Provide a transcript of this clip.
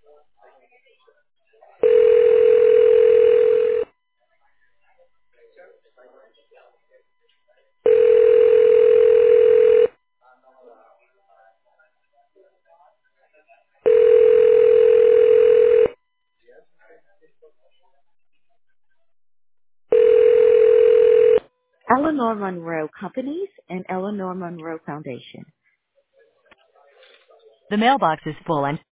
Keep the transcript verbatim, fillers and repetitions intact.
Eleanor Monroe Companies and Eleanor Monroe Foundation. The mailbox is full and